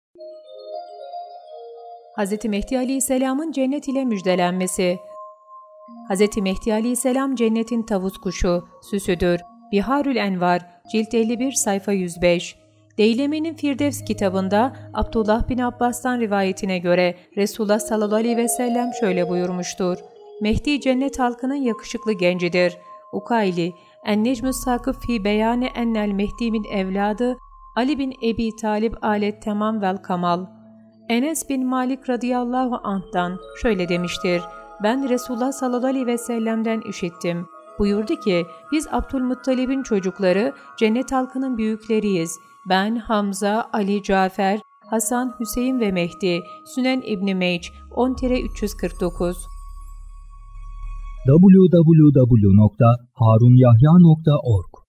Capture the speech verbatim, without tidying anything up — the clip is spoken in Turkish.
Hz. Mehdi Aleyhisselam'ın cennet ile müjdelenmesi. Hz. Mehdi Aleyhisselam cennetin tavus kuşu, süsüdür. Biharül Envar, cilt elli bir, sayfa yüz beş. Deyleme'nin Firdevs kitabında Abdullah bin Abbas'tan rivayetine göre Resulullah sallallahu aleyhi ve sellem şöyle buyurmuştur. Mehdi cennet halkının yakışıklı gencidir. Ukayli, En-Necmü Sakıf fi beyane ennel Mehdi min evladı Ali bin Ebi Talib alet tamam vel kamal. Enes bin Malik radıyallahu anh'tan şöyle demiştir. Ben Resulullah sallallahu aleyhi ve sellem'den işittim. Buyurdu ki, biz Abdülmuttalib'in çocukları cennet halkının büyükleriyiz. Ben, Hamza, Ali, Cafer, Hasan, Hüseyin ve Mehdi. Sünen İbn-i Meyç on üç yüz kırk dokuz. double-u double-u double-u nokta harunyahya nokta org